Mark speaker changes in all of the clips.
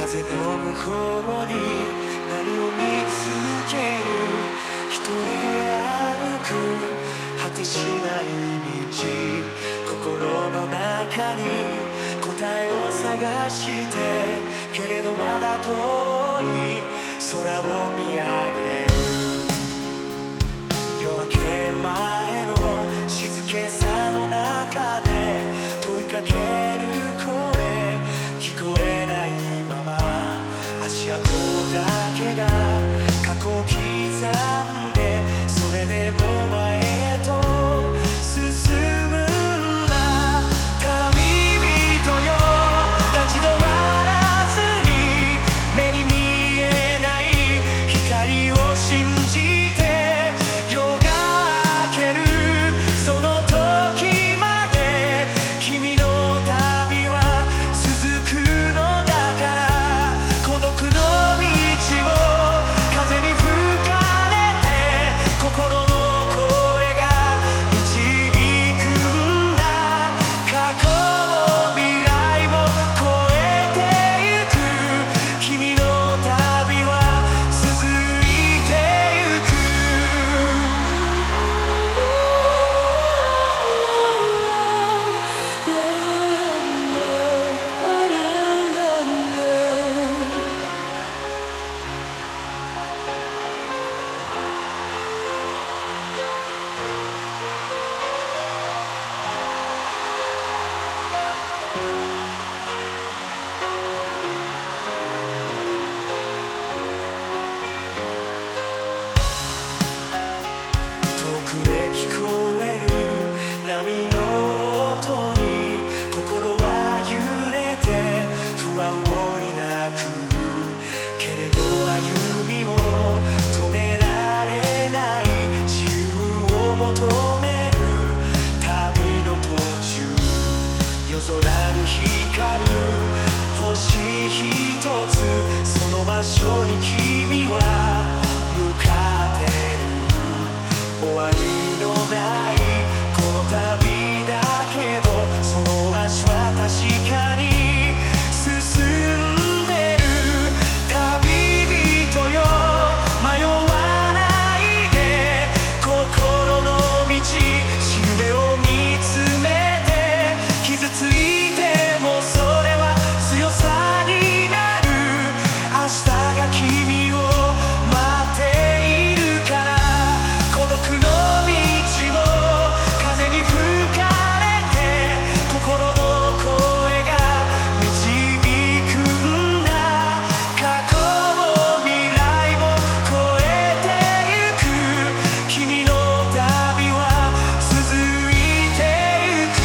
Speaker 1: 風の向こうに何を見つける。一人歩く果てしない道、心の中に答えを探して、けれどまだ遠い空を見上げる。夜明け前の静けさの中で問いかける声、聞こえないまま足跡だけが過去を刻んで、それでも前へと進むんだ。旅人よ、立ち止まらずに目に見えない光を信じて、夜が明けるその時まで君の旅は続くのだから、孤独の道を風に吹かれて、心の声が導くんだ。過去も未来も越えてゆく、君の旅は続いてゆく。遠くで聞こえる波の音に心は揺れて不安を抱く。けれど歩みも止められない、自由を求める旅の途中、夜空に光る星一つ、その場所に君は向かってる。終わりのないこの旅だけど、その足は確かに進んでる。旅人よ、迷わないで心の道しるべを見つめて、傷ついてもそれは強さになる。明日が君を待っているから、孤独の道を風に吹かれて、心の声が導くんだ。過去も未来も越えてゆく、君の旅は続いてゆく。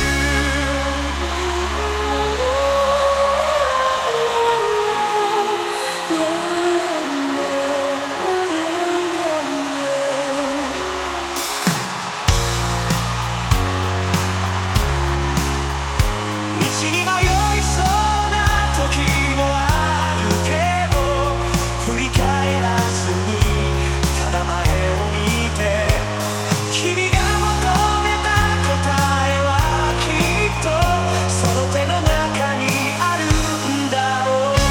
Speaker 1: 道に迷いそうな時もあるけど、振り返らずにただ前を見て、君が求めた答えはきっとその手の中にあるんだろう。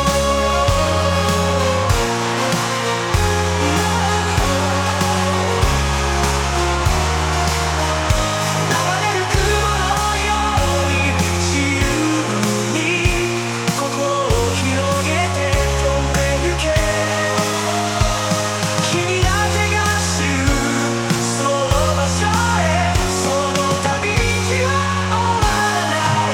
Speaker 1: 流れる雲のように自由に心を広げて飛んでゆけ。君だけが知るその場所へ、その旅路は終わらない。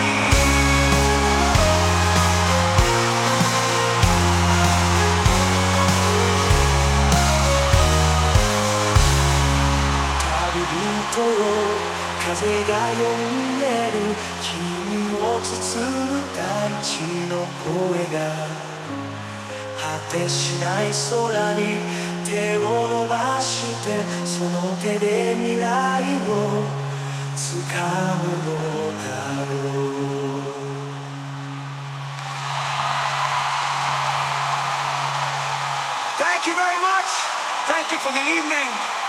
Speaker 1: 旅人を風が呼んでる、君を包む大地の声が果てしない空に手を伸ばして、その手で未来を掴むのだろう。Thank you very much. Thank you for the evening.